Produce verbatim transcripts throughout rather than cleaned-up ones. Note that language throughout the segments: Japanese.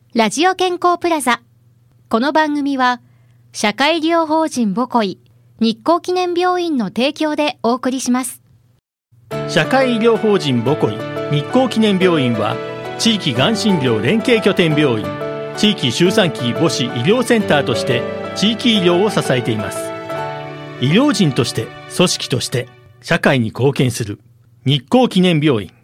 ラジオ健康プラザ。この番組は社会医療法人ボコイ日光記念病院の提供でお送りします。 社会医療法人ボコイ日光記念病院は地域がん診療連携拠点病院、地域周産期母子医療センターとして地域医療を支えています。医療人として組織として社会に貢献する日光記念病院。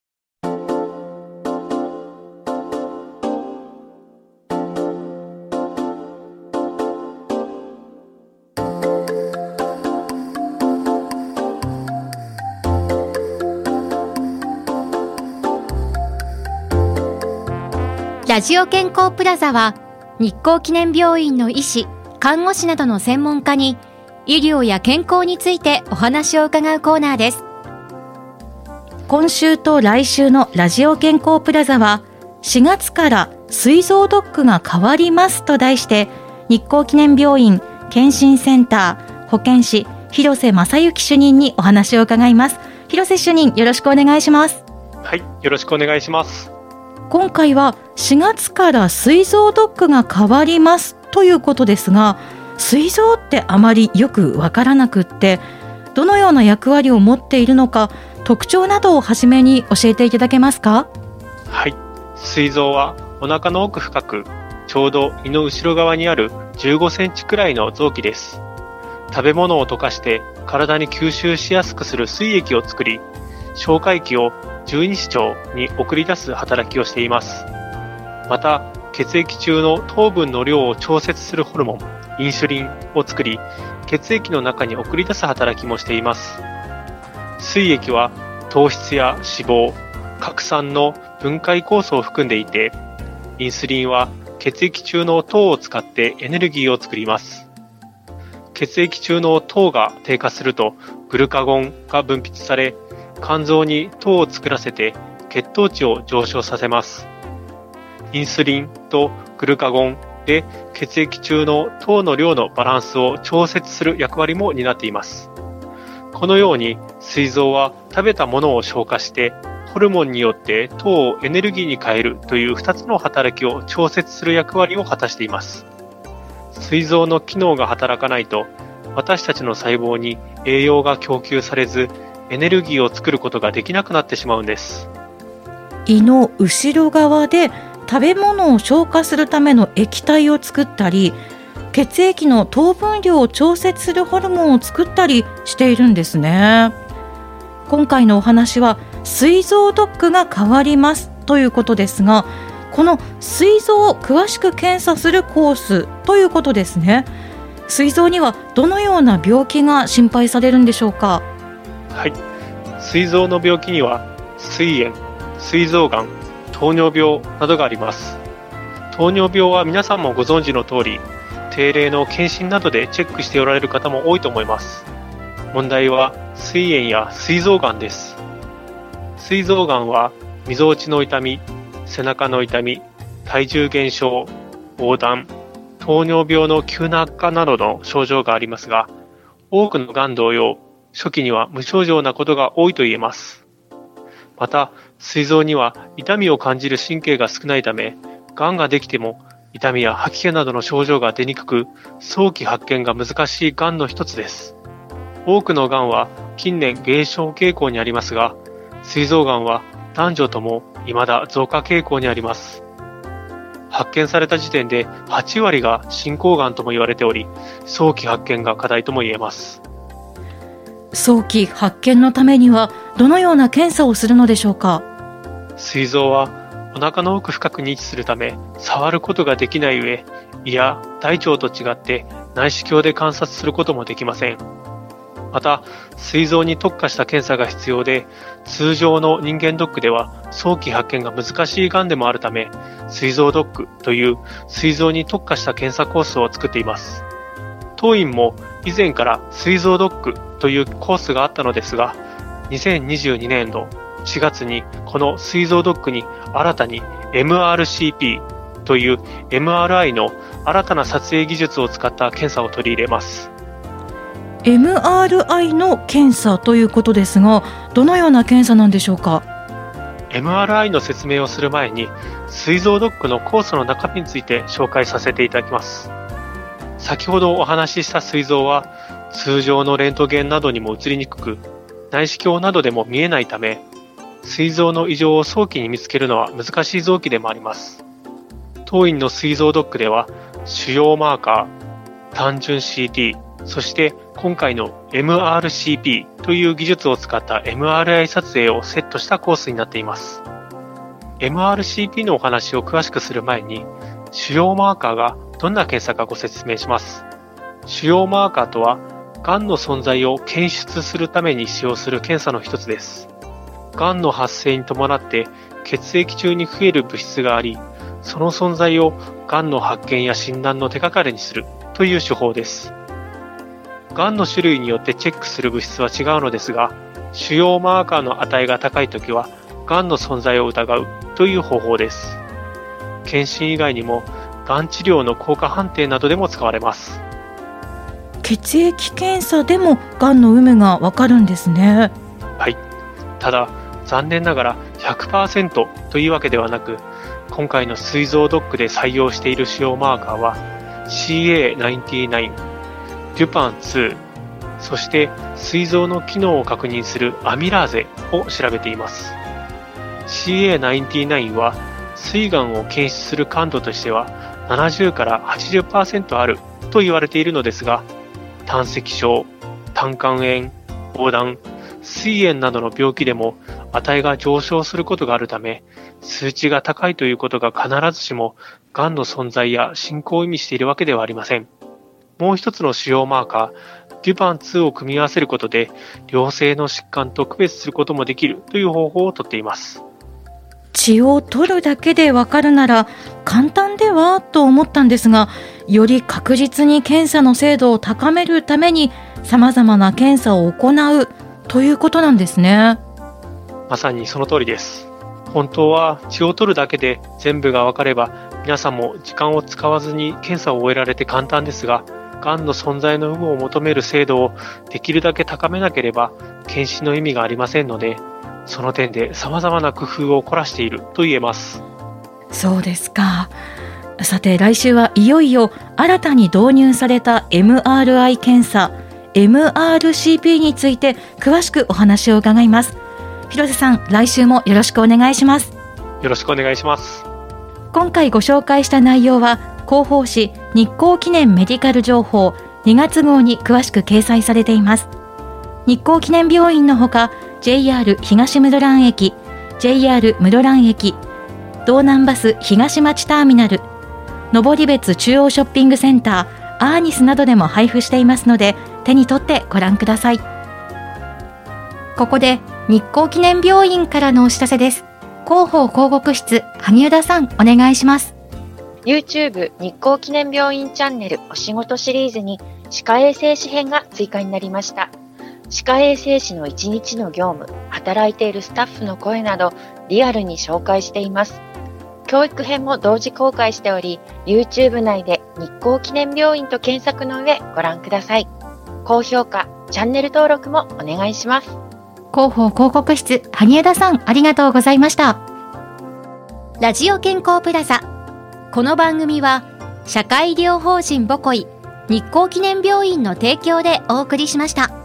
ラジオ健康プラザは日光記念病院の医師、看護師などの専門家に医療や健康についてお話を伺うコーナーです。今週と来週のラジオ健康プラザはしがつから膵臓ドックが変わりますと題して、日光記念病院健診センター保健師広瀬正幸主任にお話を伺います。広瀬主任、よろしくお願いします。 はい、よろしくお願いします。 今回はしがつから膵臓ドックが変わりますということですが、膵臓ってあまりよくわからなくって、どのような役割を持っているのか、特徴などをはじめに教えていただけますか？ はい、膵臓はお腹の奥深く、ちょうど胃の後ろ側にあるじゅうごセンチくらいの臓器です。食べ物を溶かして体に吸収しやすくする膵液を作り、消化液を十二指腸に送り出す働きをしています。また、血液中の糖分の量を調節するホルモン、インスリンを作り、血液の中に送り出す働きもしています。膵液は糖質や脂肪、核酸の分解酵素を含んでいて、インスリンは血液中の糖を使ってエネルギーを作ります。血液中の糖が低下するとグルカゴンが分泌され、肝臓に糖を作らせて血糖値を上昇させます。インスリンとグルカゴンで血液中の糖の量のバランスを調節する役割も担っています。このように膵臓は食べたものを消化してホルモンによって糖をエネルギーに変えるというふたつの働きを調節する役割を果たしています。膵臓の機能が働かないと私たちの細胞に栄養が供給されず、エネルギーを作ることができなくなってしまうんです。 胃の後ろ側で食べ物を消化するための液体を作ったり、血液の糖分量を調節するホルモンを作ったりしているんですね。今回のお話は膵臓ドックが変わりますということですが、この膵臓を詳しく検査するコースということですね。膵臓にはどのような病気が心配されるんでしょうか？ はい、膵臓の病気には膵炎、膵臓がん、糖尿病などがあります。糖尿病は皆さんもご存知の通り、定例の検診などでチェックしておられる方も多いと思います。問題は膵炎や膵臓がんです。膵臓がんはみぞおちの痛み、背中の痛み、体重減少、黄疸、糖尿病の急な悪化などの症状がありますが、多くのがん同様、初期には無症状なことが多いと言えます。また、膵臓には痛みを感じる神経が少ないため、がんができても痛みや吐き気などの症状が出にくく、早期発見が難しいがんの一つです。多くのがんは近年減少傾向にありますが、膵臓がんは男女とも未だ増加傾向にあります。発見された時点ではちわりが進行がんとも言われており、早期発見が課題とも言えます。 早期発見のためにはどのような検査をするのでしょうか？ 膵臓はお腹の奥深くに位置するため、触ることができない上、胃や大腸と違って内視鏡で観察することもできません。また、膵臓に特化した検査が必要で、通常の人間ドックでは早期発見が難しいがんでもあるため、膵臓ドックという膵臓に特化した検査コースを作っています。当院も以前から膵臓ドックというコースがあったのですが、にせんにじゅうにねんどしがつにこの膵臓ドックに新たに エムアールシーピー という エムアールアイ の新たな撮影技術を使った検査を取り入れます。 エムアールアイ の検査ということですが、どのような検査なんでしょうか？ エムアールアイ の説明をする前に、膵臓ドックの酵素の中身について紹介させていただきます。先ほどお話しした膵臓は、通常のレントゲンなどにも映りにくく、内視鏡などでも見えないため、膵臓の異常を早期に見つけるのは難しい臓器でもあります。当院の膵臓ドックでは、腫瘍マーカー、単純 シーティー、そして今回の エムアールシーピー という技術を使った エムアールアイ 撮影をセットしたコースになっています。エムアールシーピー のお話を詳しくする前に、腫瘍マーカーがどんな検査かご説明します。腫瘍マーカーとは、がんの存在を検出するために使用する検査の一つです。がんの発生に伴って血液中に増える物質があり、その存在をがんの発見や診断の手がかりにするという手法です。がんの種類によってチェックする物質は違うのですが、腫瘍マーカーの値が高いときは、がんの存在を疑うという方法です。検診以外にも、がん治療の効果判定などでも使われます。 血液検査でもがんの有無がわかるんですね。 はい。ただ、残念ながら ひゃくパーセント というわけではなく、今回の膵臓ドックで採用している腫瘍マーカーは シーエーナインティナイン、デュパンツー、そして膵臓の機能を確認するアミラーゼを調べています。シーエーナインティナイン は膵がんを検出する感度としてはななじゅうからはちじゅっパーセント あると言われているのですが、胆石症、胆管炎、黄疸、膵炎などの病気でも値が上昇することがあるため、数値が高いということが必ずしもがんの存在や進行を意味しているわけではありません。もう一つの腫瘍マーカー、デュパンツーを組み合わせることで、良性の疾患と区別することもできるという方法をとっています。 血を取るだけでわかるなら簡単ではと思ったんですが、より確実に検査の精度を高めるために様々な検査を行うということなんですね。 まさにその通りです。本当は血を取るだけで全部がわかれば、皆さんも時間を使わずに検査を終えられて簡単ですが、がんの存在の有無を求める精度をできるだけ高めなければ検診の意味がありませんので、その点で様々な工夫を凝らしていると言えます。 そうですか。さて、来週はいよいよ新たに導入された エムアールアイ 検査 エムアールシーピー について詳しくお話を伺います。広瀬さん、来週もよろしくお願いします。 よろしくお願いします。 今回ご紹介した内容は広報誌日光記念メディカル情報にがつ号に詳しく掲載されています。日光記念病院のほか ジェイアール 東室蘭駅、ジェイアール 室蘭駅、道南バス東町ターミナル、登別中央ショッピングセンター、アーニスなどでも配布していますので、手に取ってご覧ください。 ここで日光記念病院からのお知らせです。広報広告室、萩生田さん、お願いします。 YouTube 日光記念病院チャンネルお仕事シリーズに歯科衛生士編が追加になりました。歯科衛生士の一日の業務、働いているスタッフの声などリアルに紹介しています。教育編も同時公開しており、YouTube 内で日光記念病院と検索の上ご覧ください。高評価、チャンネル登録もお願いします。 広報広告室、萩生田さん、ありがとうございました。ラジオ健康プラザ。この番組は社会医療法人ボコイ日光記念病院の提供でお送りしました。